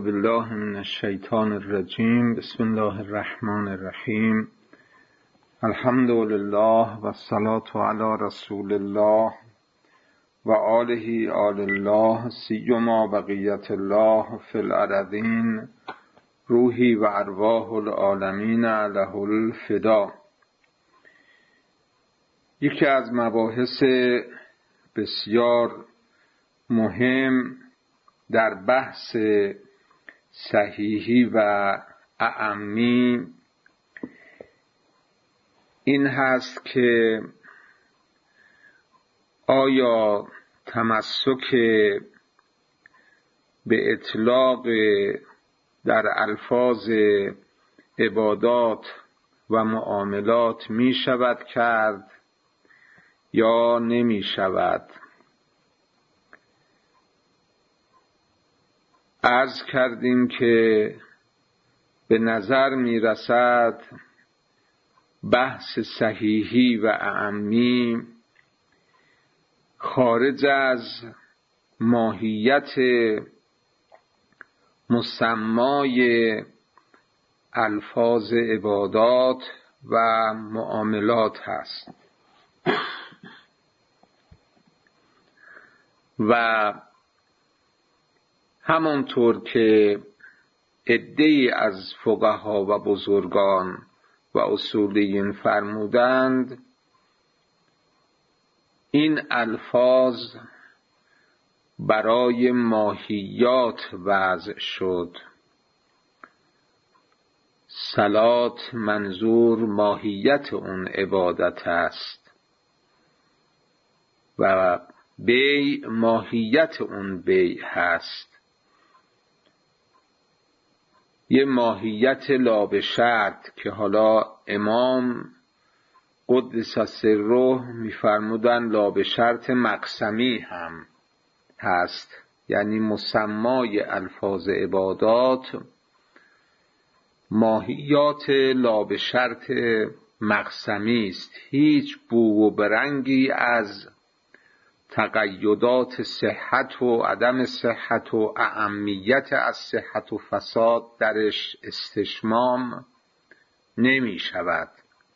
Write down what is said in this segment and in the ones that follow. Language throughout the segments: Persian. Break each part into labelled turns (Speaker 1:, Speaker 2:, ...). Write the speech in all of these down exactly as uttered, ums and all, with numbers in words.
Speaker 1: بالله من الشیطان الرجیم. بسم الله الرحمن الرحیم. الحمد لله و الصلاة علی رسول الله و آله آل الله سیما بقیت الله فی الارضین روحی و ارواح العالمین له الفدا. یکی از مباحث بسیار مهم در بحث صحیحی و اعمی این هست که آیا تمسک به اطلاق در الفاظ عبادات و معاملات می شود کرد یا نمی شود؟ عرض کردیم که به نظر می رسد بحث صحیحی و اعمی خارج از ماهیت مسمای الفاظ عبادات و معاملات هست و همانطور که عده‌ای از فقها و بزرگان و اصولیین فرمودند، این الفاظ برای ماهیات وضع شد. صلات منظور ماهیت اون عبادت است و بیع ماهیت اون بیع هست. یه ماهیت لا به شرط که حالا امام قدس سره میفرمودن لا به شرط مقسمی هم هست، یعنی مسمای الفاظ عبادات ماهیات لا به شرط مقسمی است. هیچ بو و برنگی از تقیدات صحت و عدم صحت و اهمیت از صحت و فساد درش استشمام نمی شود.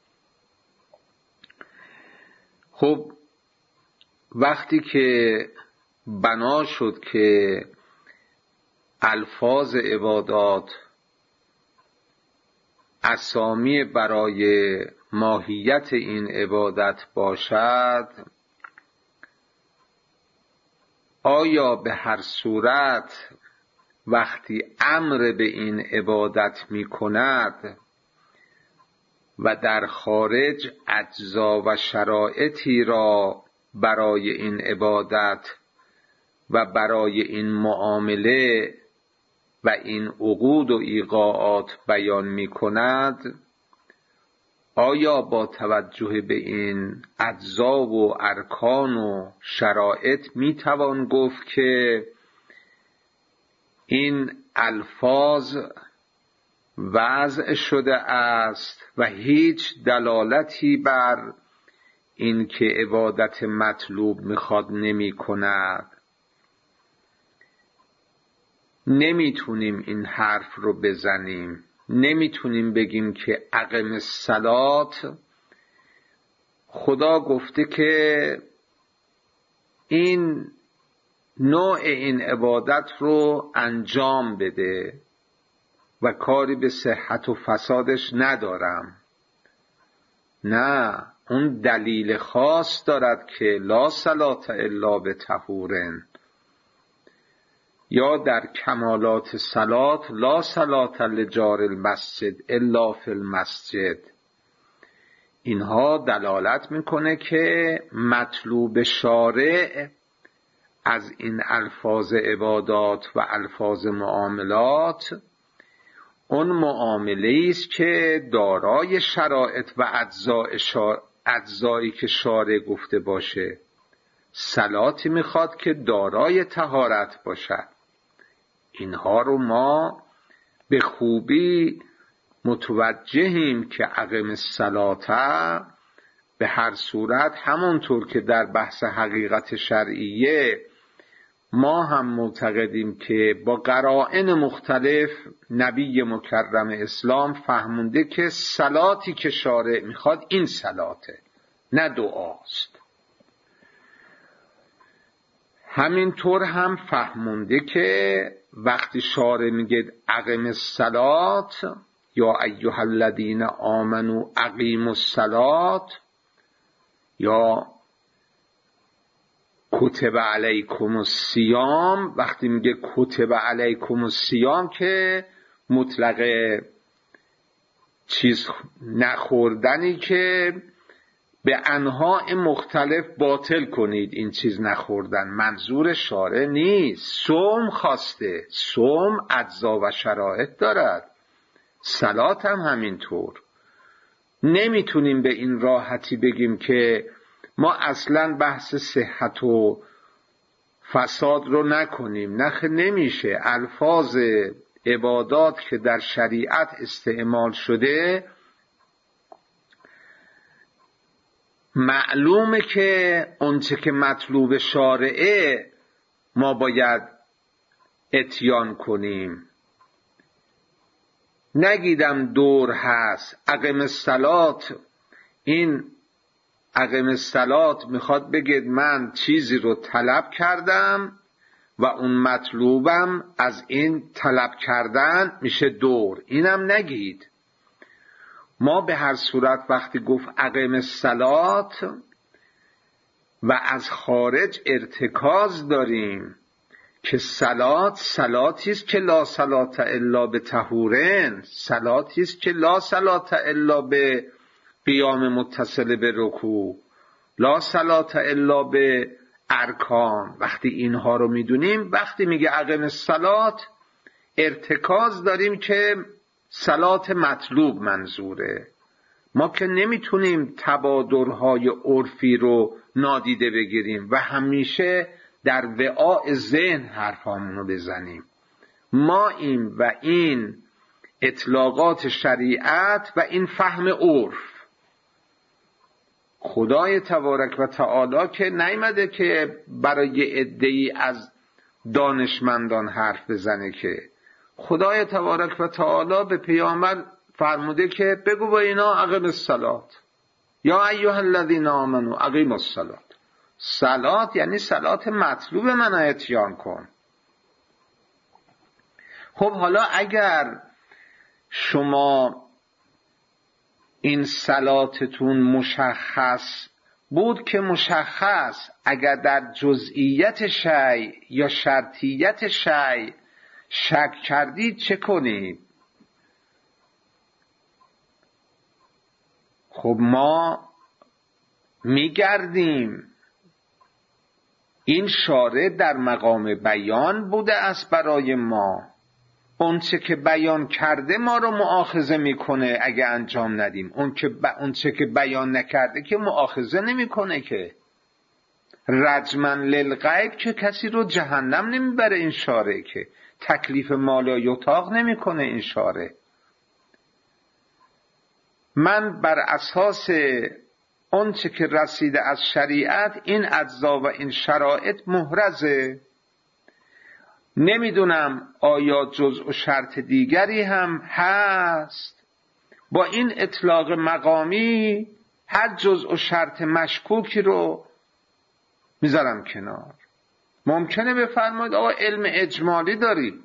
Speaker 1: خب وقتی که بنا شد که الفاظ عبادات اسامی برای ماهیت این عبادت باشد، آیا به هر صورت وقتی امر به این عبادت می کند و در خارج اجزا و شرایطی را برای این عبادت و برای این معامله و این عقود و ایقاعات بیان می کند، آیا با توجه به این اجزا و ارکان و شرایط می توان گفت که این الفاظ وضع شده است و هیچ دلالتی بر این که عبادت مطلوب میخواد نمی کند؟ نمیتونیم این حرف رو بزنیم. نمیتونیم بگیم که اقم الصلات خدا گفته که این نوع این عبادت رو انجام بده و کاری به صحت و فسادش ندارم. نه، اون دلیل خاص دارد که لا صلات الا بطهورن، یا در کمالات صلات لا صلات لجار المسجد الا فی المسجد. اینها دلالت میکنه که مطلوب شارع از این الفاظ عبادات و الفاظ معاملات اون معامله است که دارای شرایط و اجزایی که شارع گفته باشه. صلاتی میخواد که دارای طهارت باشد. اینها رو ما به خوبی متوجهیم که اقم الصلاة به هر صورت همونطور که در بحث حقیقت شرعیه ما هم معتقدیم که با قرائن مختلف نبی مکرم اسلام فهمونده که صلاتی که شارع میخواد این صلاته، نه دعاست. همینطور هم فهمونده که وقتی شارع میگه اقیم الصلات یا ایها الذین آمنوا اقیموا الصلات یا کتب علیکم الصیام، وقتی میگه کتب علیکم الصیام که مطلق چیز نخوردنی که به انواع مختلف باطل کنید این چیز نخوردن، منظور شارع نیست. صوم خواسته، صوم اجزا و شرایط دارد، صلات هم همینطور. نمیتونیم به این راحتی بگیم که ما اصلا بحث صحت و فساد رو نکنیم. نخ نمیشه. الفاظ عبادات که در شریعت استعمال شده معلومه که اونچه که مطلوب شارعه ما باید اتیان کنیم. نگیدم دور هست اقیم الصلات، این اقیم الصلات میخواد بگید من چیزی رو طلب کردم و اون مطلوبم از این طلب کردن میشه دور، اینم نگید. ما به هر صورت وقتی گفت اقیم الصلات و از خارج ارتکاز داریم که صلات صلاتی است که لا صلات الا به طهورن، صلاتی است که لا صلات الا به قیام متصل به رکوع، لا صلات الا به ارکان. وقتی اینها رو میدونیم، وقتی میگه اقیم الصلات ارتکاز داریم که صلات مطلوب منظوره. ما که نمیتونیم تبادرهای عرفی رو نادیده بگیریم و همیشه در وعاء ذهن حرفامونو بزنیم. ما این و این اطلاقات شریعت و این فهم عرف. خدای تبارک و تعالی که نیامده که برای عده‌ای از دانشمندان حرف بزنه، که خدای تبارک و تعالی به پیامبر فرموده که بگو با اینا اقیم الصلات یا ایها الذین آمنوا اقیموا الصلات. صلات یعنی صلات مطلوب من اتیان کن. خب حالا اگر شما این صلاتتون مشخص بود که مشخص، اگر در جزئیت شیء یا شرطیت شیء شک کردید چه کنید؟ خب ما میگردیم، این شارع در مقام بیان بوده است برای ما، اونچه که بیان کرده ما رو مؤاخذه میکنه اگه انجام ندیم، اون که ب... اونچه که بیان نکرده که مؤاخذه نمیکنه. که رجمن للغیب که کسی رو جهنم نمیبره این شارع، که تکلیف مالا یطاق نمیکنه این شارع. من بر اساس اونچه که رسیده از شریعت این اجزا و این شرایط محرزه. نمیدونم آیا جزء و شرط دیگری هم هست. با این اطلاق مقامی هر جزء و شرط مشکوکی رو میذارم کنار. ممکنه بفرمایید آقا علم اجمالی داری.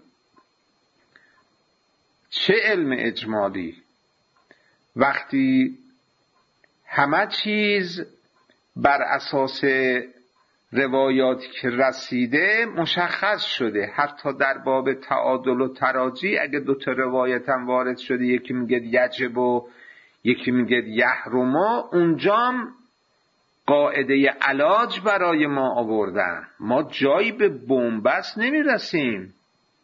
Speaker 1: چه علم اجمالی؟ وقتی همه چیز بر اساس روایاتی که رسیده مشخص شده، حتی در باب تعادل و تراجی اگه دو تا روایت هم وارد شده، یکی میگه یجب و یکی میگه یحرم، اونجام قاعده علاج برای ما آوردن. ما جایی به بنبست نمیرسیم.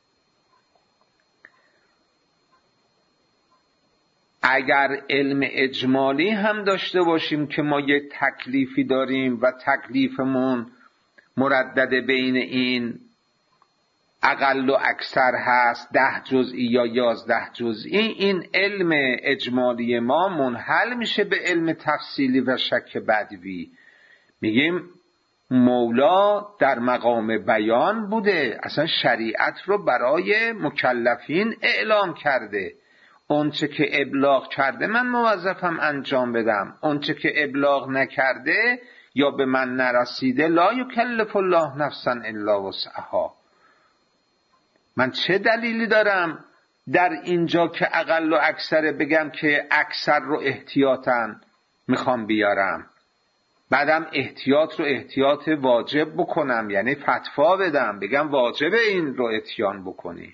Speaker 1: اگر علم اجمالی هم داشته باشیم که ما یک تکلیفی داریم و تکلیفمون مردد بین این اقل و اکثر هست، ده جزئی یا یازده جزئی، این علم اجمالی ما منحل میشه به علم تفصیلی و شک بدوی. میگیم مولا در مقام بیان بوده، اصلا شریعت رو برای مکلفین اعلام کرده. اونچه که ابلاغ کرده من موظفم انجام بدم، اونچه که ابلاغ نکرده یا به من نرسیده لا یکلف الله نفسا الا وسعها. من چه دلیلی دارم در اینجا که اقل و اکثر بگم که اکثر رو احتیاطاً میخوام بیارم، بعدم احتیاط رو احتیاط واجب بکنم، یعنی فتوا بدم بگم واجب این رو اتیان بکنی.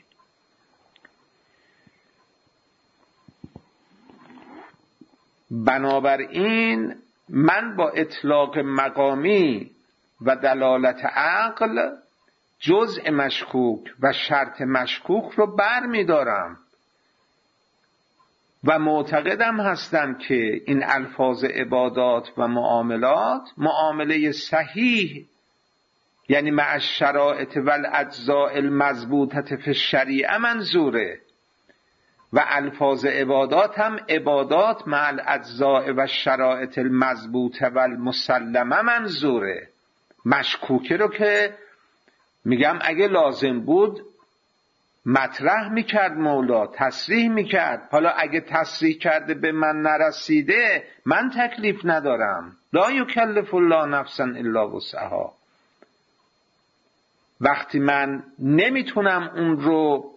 Speaker 1: بنابراین من با اطلاق مقامی و دلالت عقل جزء مشکوک و شرط مشکوک رو بر می دارم و معتقدم هستم که این الفاظ عبادات و معاملات معامله صحیح، یعنی مع الشرائط و الاجزاء المضبوطه فی الشریعه منظوره، و الفاظ عبادات هم عبادات مع الاجزاء و الشرائط المضبوطه و المسلمه منظوره. مشکوکه رو که میگم اگه لازم بود مطرح میکرد مولا، تصریح میکرد. حالا اگه تصریح کرده به من نرسیده من تکلیف ندارم، لا یکلف الله نفسا الا وسعها. وقتی من نمیتونم اون رو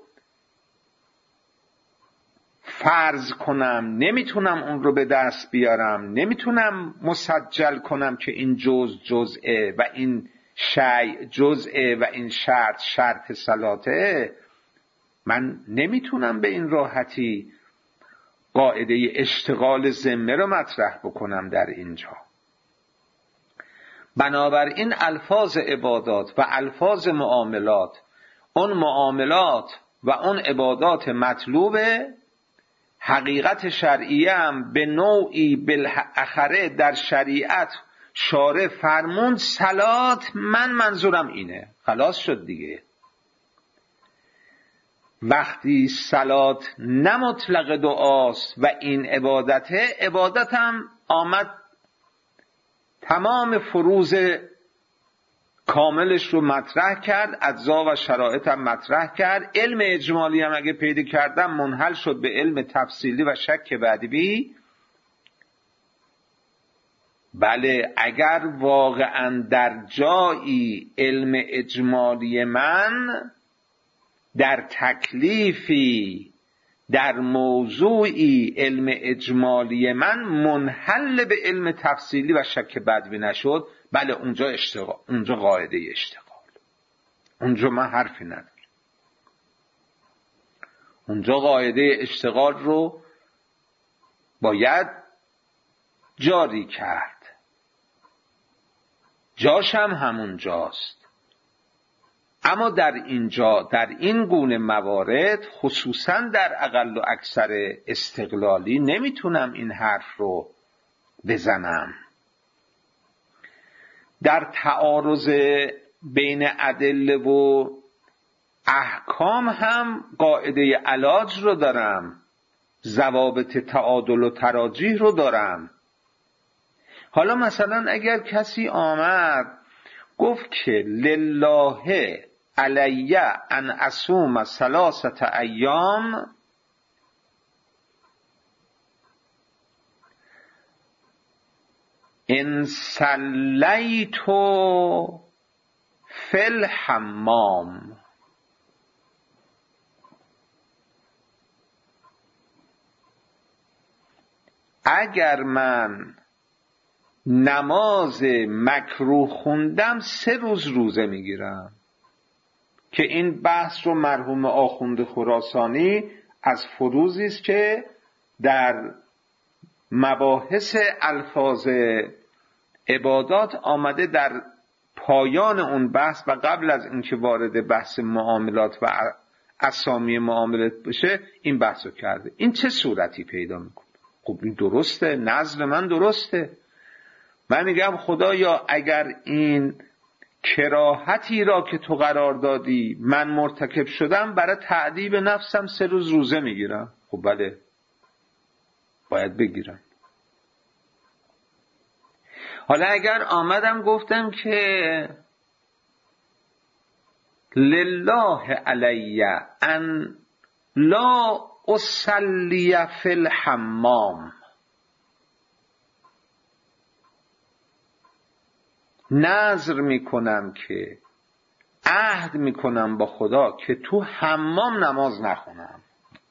Speaker 1: فرض کنم، نمیتونم اون رو به دست بیارم، نمیتونم مسجل کنم که این جز جزئه و این شیء جزئه و این شرط شرط صلاته، من نمیتونم به این راحتی قاعده اشتغال ذمه رو مطرح بکنم در اینجا. بنابراین الفاظ عبادات و الفاظ معاملات، اون معاملات و اون عبادات مطلوبه، حقیقت شرعیه هم به نوعی بالاخره در شریعت شارع فرمون صلات، من منظورم اینه، خلاص شد دیگه. وقتی صلات نه مطلق دعاست و این عبادته، عبادت هم آمد تمام فروض کاملش رو مطرح کرد، اجزا و شرایط هم مطرح کرد. علم اجمالی هم اگه پیدا کردم منحل شد به علم تفصیلی و شک بعدی. بله اگر واقعا در جایی علم اجمالی من در تکلیفی در موضوعی علم اجمالی من منحل به علم تفصیلی و شک بدوی نشد، بله اونجا اشتغال، اونجا قاعده اشتغال، اونجا من حرفی ندارم. اونجا قاعده اشتغال رو باید جاری کرد، جاش هم همون جاست. اما در اینجا در این گونه موارد خصوصا در اقل و اکثر استقلالی نمیتونم این حرف رو بزنم. در تعارض بین ادله و احکام هم قاعده علاج رو دارم، ضوابط تعادل و تراجیح رو دارم. حالا مثلا اگر کسی آمد گفت که لله علی ان اصوم ثلاثه ایام، ان صلیت فی الحمام، اگر من نماز مکروه خوندم سه روز روزه میگیرم. که این بحث رو مرحوم آخوند خراسانی از فروضی است که در مباحث الفاظ عبادات آمده در پایان اون بحث و قبل از اینکه وارد بحث معاملات و اسامی معاملات بشه این بحث رو کرده. این چه صورتی پیدا میکنه؟ خب این درسته، نظر من درسته. من میگم خدایا اگر این کراهتی را که تو قرار دادی من مرتکب شدم، برای تعذیب نفسم سه روز روزه میگیرم. خب بله باید بگیرم. حالا اگر آمدم گفتم که لله علی ان لا اصلی فی الحمام، نذر میکنم که عهد میکنم با خدا که تو حمام نماز نخونم.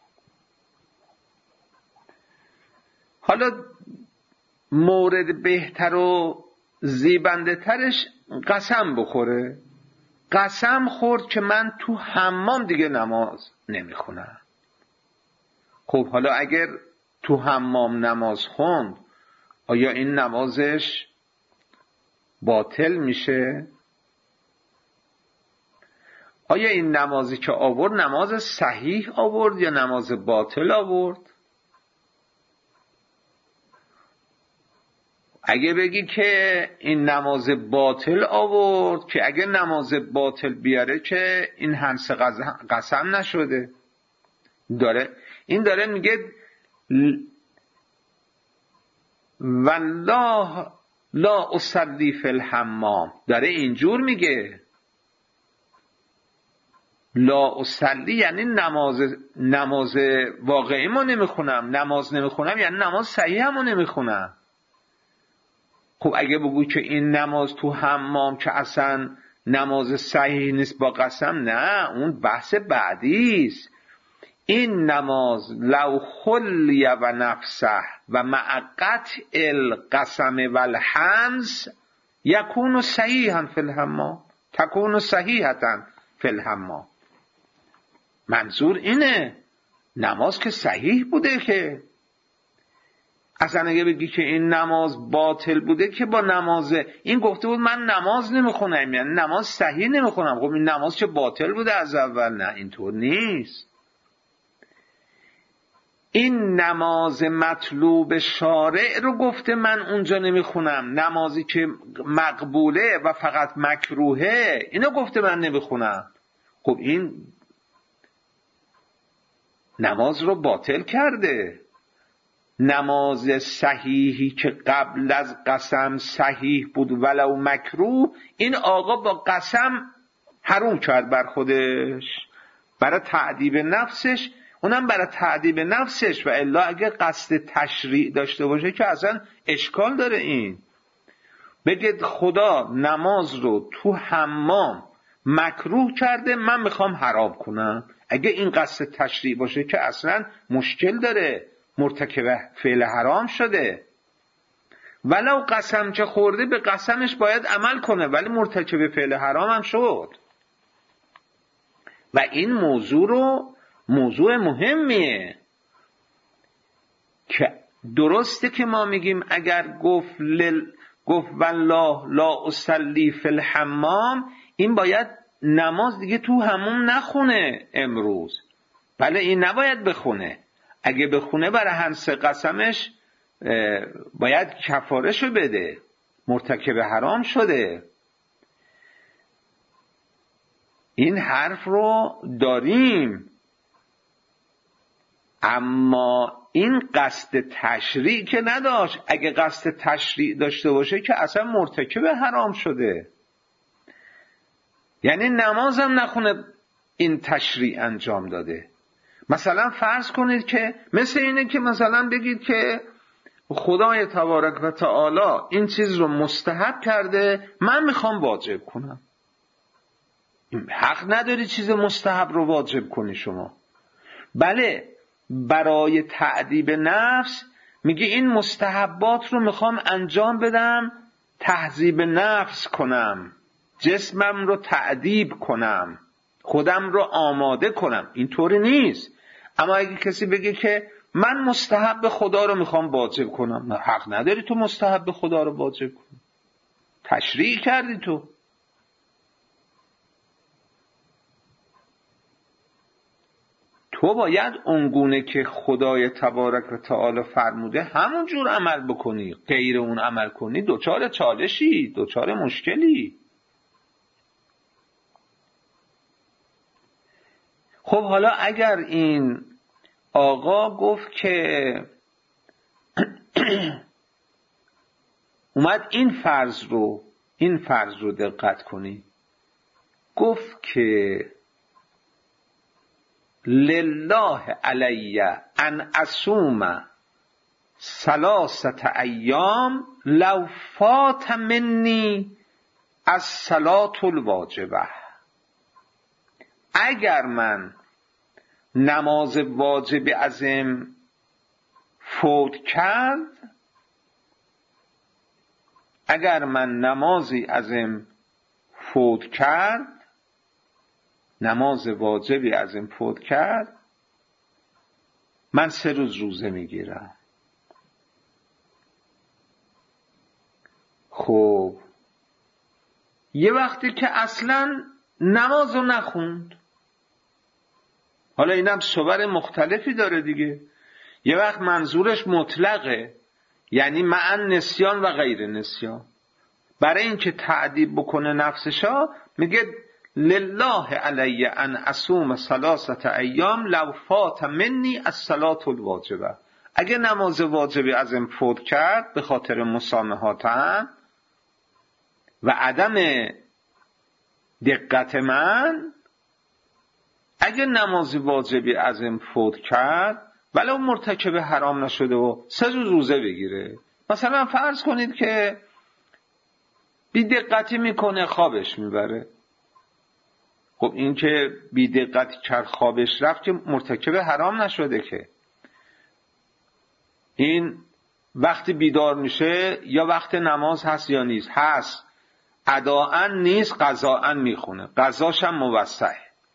Speaker 1: حالا مورد بهتر و زیبنده ترش قسم بخوره. قسم خورد که من تو حمام دیگه نماز نمیخونم. خب حالا اگر تو حمام نماز خوند، آیا این نمازش باطل میشه؟ آیا این نمازی که آورد نماز صحیح آورد یا نماز باطل آورد؟ اگه بگی که این نماز باطل آورد، که اگه نماز باطل بیاره که این همسه قسم نشده. داره این داره میگه والله لا اصلی فی الحمام، داره اینجور میگه لا اصلی یعنی نماز نماز واقعی ما نمیخونم، نماز نمیخونم یعنی نماز صحیح همو نمیخونم. خب اگه بگو که این نماز تو حمام که اصلا نماز صحیح نیست با قسم، نه، اون بحث بعدیست. این نماز لو خلی و نفسه و مع قطع القسم و الحنث یکون صحیحا فی الحمام، تکون صحیحتا فی الحمام. منظور اینه نماز که صحیح بوده، که اصلا اگه بگی که این نماز باطل بوده که با نماز این گفته بود من نماز نمیخونم یعنی نماز صحیح نمیخونم، خب این نماز که باطل بوده از اول. نه، اینطور نیست. این نماز مطلوب شارع رو گفته من اونجا نمیخونم، نمازی که مقبوله و فقط مکروهه اینو گفته من نمیخونم. خب این نماز رو باطل کرده. نماز صحیحی که قبل از قسم صحیح بود ولو مکروه، این آقا با قسم حروم کرد بر خودش، برای تعذیب نفسش، اونم برای تعذیب نفسش. و الا اگه قصد تشریع داشته باشه که اصلا اشکال داره. این بگید خدا نماز رو تو حمام مکروه کرده من میخوام حرام کنم، اگه این قصد تشریع باشه که اصلا مشکل داره، مرتکب فعل حرام شده. ولو قسم که خورده به قسمش باید عمل کنه، ولی مرتکب فعل حرام هم شد. و این موضوع رو موضوع مهمیه که درسته که ما میگیم اگر گفت لل گفت والله لا اصلی فی الحمام، این باید نماز دیگه تو حمام نخونه امروز. بله این نباید بخونه. اگه بخونه برای همسه قسمش باید کفارهشو بده، مرتکب حرام شده. این حرف رو داریم، اما این قصد تشریع که نداشت. اگه قصد تشریع داشته باشه که اصلا مرتکب حرام شده، یعنی نمازم نخونه این تشریع انجام داده. مثلا فرض کنید که مثل اینه که مثلا بگید که خدای تبارک و تعالی این چیز رو مستحب کرده من میخوام واجب کنم. حق نداری چیز مستحب رو واجب کنی شما. بله برای تعذیب نفس میگه این مستحبات رو میخوام انجام بدم، تهذیب نفس کنم، جسمم رو تعذیب کنم، خودم رو آماده کنم. اینطوری نیست. اما اگه کسی بگه که من مستحب خدا رو میخوام واجب کنم، حق نداری تو مستحب خدا رو واجب کنی، تشریع کردی تو. تو باید اونگونه که خدای تبارک و تعالی فرموده همون جور عمل بکنی، غیر اون عمل کنی دوچار چالشی، دوچار مشکلی. خب حالا اگر این آقا گفت که اومد این فرض رو این فرض رو دقت کنی، گفت که لله علی ان اصوم ثلاثه ایام لو فات منی الصلاة الواجبه. اگر من نماز واجب ازم فوت کرد اگر من نمازی ازم فوت کرد نماز واجبی ازم فوت کرد من سه روز روزه میگیرم. خب یه وقتی که اصلا نماز رو نخوند، حالا اینم صور مختلفی داره دیگه، یه وقت منظورش مطلقه، یعنی مع نسیان و غیر نسیان، برای اینکه تعذیب بکنه نفسشا میگه لله علی ان اصوم ثلاثه ایام لو فات منی الصلاة الواجبه. اگه نماز واجبی ازم فوت کرد به خاطر مسامحاتم و عدم دقت من، اگه نماز واجبی ازم فوت کرد ولو مرتکب حرام نشده و سه روز روزه بگیره. مثلا فرض کنید که بی دقتی میکنه خوابش میبره، خب این که بی دقتی کرد خوابش رفت که مرتکب حرام نشده که، این وقتی بیدار میشه یا وقت نماز هست یا نیست، هست، اداءً نیست قضاءً میخونه، قضاش هم موسعه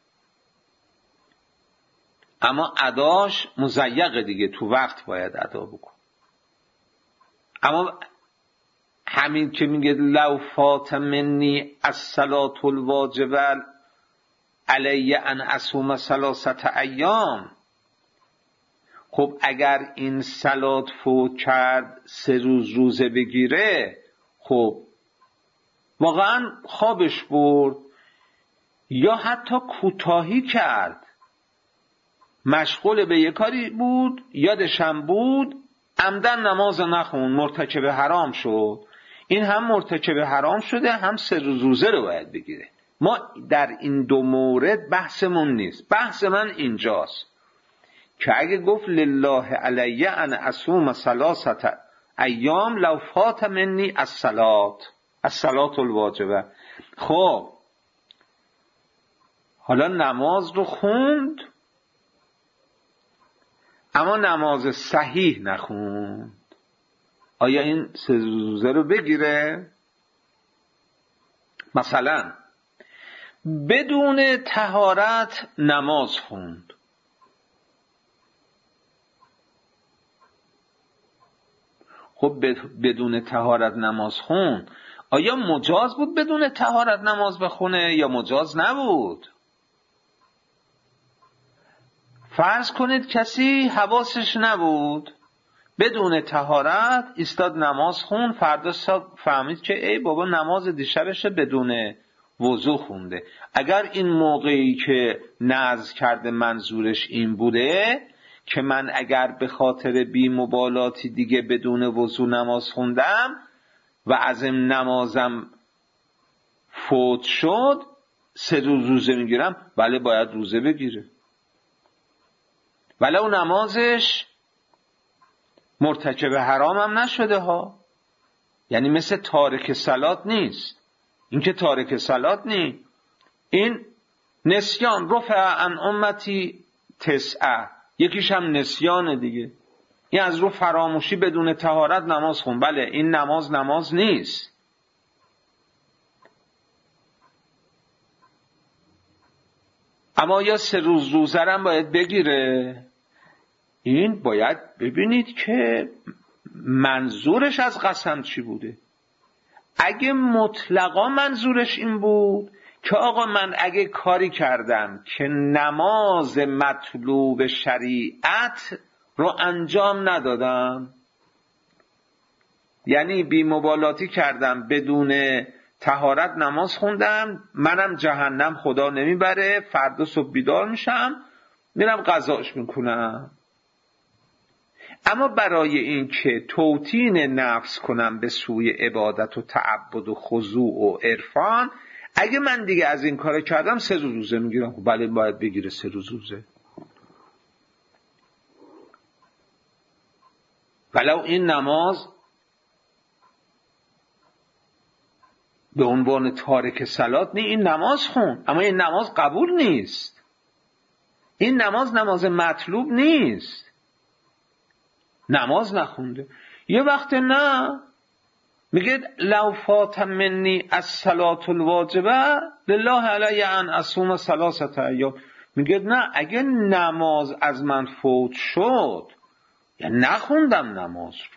Speaker 1: اما اداش مضیقه دیگه، تو وقت باید ادا بکن. اما همین که میگه لو فات منی الصلاة الواجبه علی ان اصوم ثلاثه ایام، خب اگر این صلات فوت کرد سه روز روزه بگیره، خب واقعا خوابش برد یا حتی کوتاهی کرد، مشغول به یه کاری بود یادشم بود عمدن نماز نخون، مرتکب حرام شد، این هم مرتکب حرام شده هم سه روز روزه رو باید بگیره. ما در این دو مورد بحثمون نیست، بحث من اینجاست که اگه گفت لله علی ان اصوم ثلاثه ایام لو فات منی الصلاة الصلاة الواجبه، خب حالا نماز رو خوند اما نماز صحیح نخوند، آیا این سه روزه رو بگیره؟ مثلا بدون طهارت نماز خوند، خب بدون طهارت نماز خوند، آیا مجاز بود بدون طهارت نماز بخونه یا مجاز نبود؟ فرض کنید کسی حواسش نبود بدون طهارت ایستاد نماز خون، فردا صبح فهمید که ای بابا نماز دیشبش بدون وضو خونده. اگر این موقعی که نذر کرده منظورش این بوده که من اگر به خاطر بی مبالاتی دیگه بدون وضو نماز خوندم و ازم نمازم فوت شد سه روز روزه میگیرم، بله باید روزه بگیره، ولو نمازش مرتکب حرام هم نشده ها، یعنی مثل تارک صلات نیست، این که تارک صلات نیست، این نسیان رفع عن امتی تسعه، یکیش هم نسیان دیگه، این از رو فراموشی بدون طهارت نماز خون، بله این نماز نماز نیست. اما یا سه روز روزه هم باید بگیره، این باید ببینید که منظورش از قسم چی بوده. اگه مطلقا منظورش این بود که آقا من اگه کاری کردم که نماز مطلوب شریعت رو انجام ندادم، یعنی بی مبالاتی کردم بدون طهارت نماز خوندم، منم جهنم خدا نمیبره، فردا صبح بیدار میشم میرم قضاش میکنم. اما برای این که توطین نفس کنم به سوی عبادت و تعبد و خضوع و عرفان، اگه من دیگه از این کار کردم سه روز روزه میگیرم. بله باید بگیره سه روز روزه، ولو این نماز به عنوان تارک صلات نه، این نماز خون اما این نماز قبول نیست، این نماز نماز مطلوب نیست، نماز نخونده. یه وقت نه میگه لو فات منی الصلاة الواجبه لله علی ان اصوم ثلاثه ایام. میگه نه، اگه نماز از من فوت شد یعنی نخوندم نماز رو.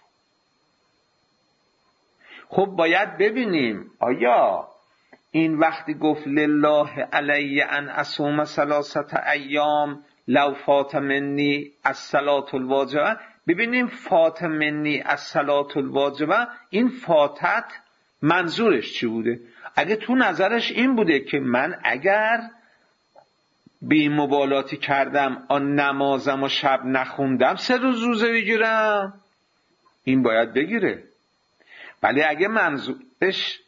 Speaker 1: خب باید ببینیم آیا این وقتی گفت لله علی ان اصوم ثلاثه ایام لو فات منی الصلاة الواجبه، ببینیم فات منی الصلاة الواجبه، این فاتت منظورش چی بوده؟ اگه تو نظرش این بوده که من اگر بی مبالاتی کردم آن نمازم و شب نخوندم سه روز روزه بگیرم، این باید بگیره. ولی اگه منظورش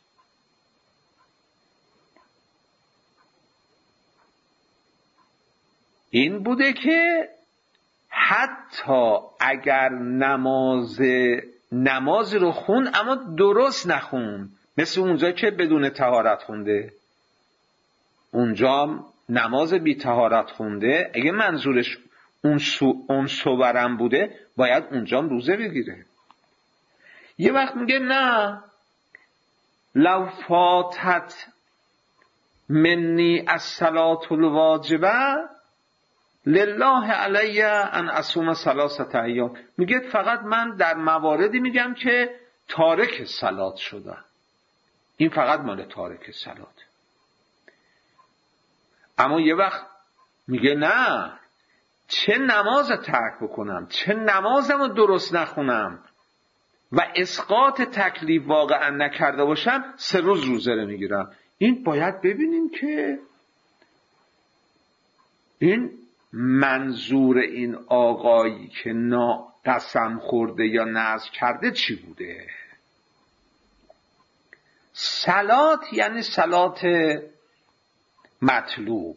Speaker 1: این بوده که حتی اگر نماز نماز رو خون اما درست نخون، مثل اونجا که بدون طهارت خونده، اونجا نماز بی طهارت خونده، اگه منظورش اون سو اون صورم بوده باید اونجا روزه بگیره. یه وقت میگه نه، لو فاتت منی الصلاة الواجبه لله علی ان اصوم ثلاثه ایام. میگه فقط من در مواردی میگم که تارک صلات شدم، این فقط مال تارک صلات. اما یه وقت میگه نه، چه نماز ترک بکنم، چه نمازم رو درست نخونم و اسقاط تکلیف واقعا نکرده باشم سه روز روزه رو میگیرم. این باید ببینیم که این منظور این آقایی که نا قسم خورده یا نذر کرده چی بوده. صلات یعنی صلات مطلوب،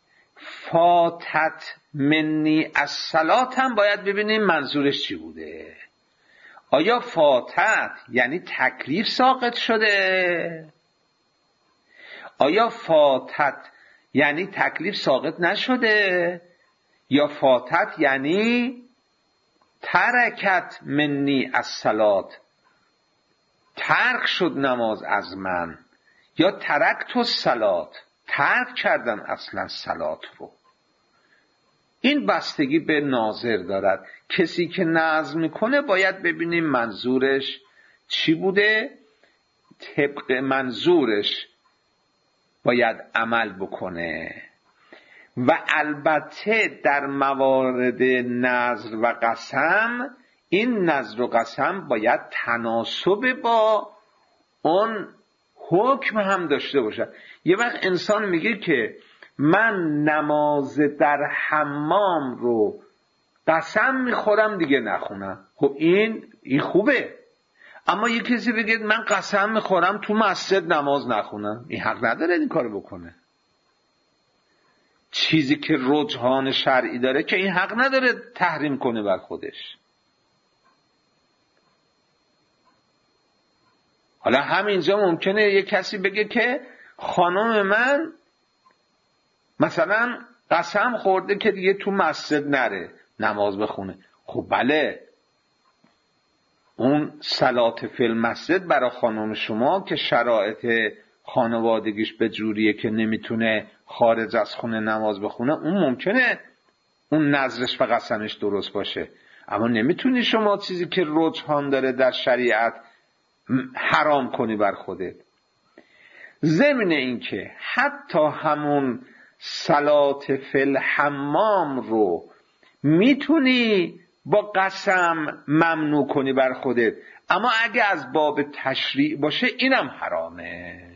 Speaker 1: فاتت منی از صلات هم باید ببینیم منظورش چی بوده. آیا فاتت یعنی تکلیف ساقط شده؟ آیا فاتت یعنی تکلیف ساقط نشده؟ یا فاتت یعنی ترکت منی الصلات، ترک شد نماز از من، یا ترکت الصلات، ترک کردم اصلا صلات رو. این بستگی به ناظر دارد. کسی که نظم میکنه باید ببینیم منظورش چی بوده، طبق منظورش باید عمل بکنه. و البته در موارد نذر و قسم، این نذر و قسم باید تناسب با اون حکم هم داشته باشه. یه وقت انسان میگه که من نماز در حمام رو قسم میخورم دیگه نخونم، خب این این خوبه. اما یه کسی بگه من قسم میخورم تو مسجد نماز نخونم، این حق نداره این کارو بکنه. چیزی که رجحان شرعی داره که این حق نداره تحریم کنه بر خودش. حالا همینجا ممکنه یه کسی بگه که خانم من مثلا قسم خورده که دیگه تو مسجد نره نماز بخونه. خب بله، اون صلات فی المسجد برای خانم شما که شرایط خانوادگیش به جوریه که نمیتونه خارج از خونه نماز بخونه، اون ممکنه اون نظرش و قسمش درست باشه، اما نمیتونی شما چیزی که رجحان داره در شریعت حرام کنی بر خودت. ضمن این که حتی همون صلات فی الحمام رو میتونی با قسم ممنوع کنی بر خودت، اما اگه از باب تشریع باشه اینم حرامه.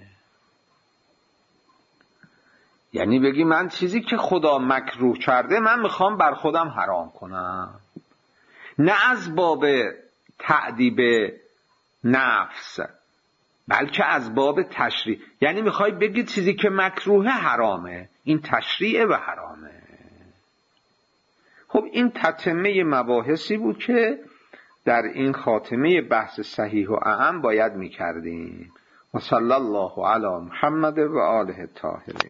Speaker 1: یعنی بگی من چیزی که خدا مکروه کرده من میخوام بر خودم حرام کنم. نه از باب تعذیب نفس، بلکه از باب تشریع. یعنی میخوای بگی چیزی که مکروه حرامه، این تشریع و حرامه. خب این تتمه مباحثی بود که در این خاتمه بحث صحیح و اعم باید میکردیم. و صلی الله علی محمد و آله الطاهرین.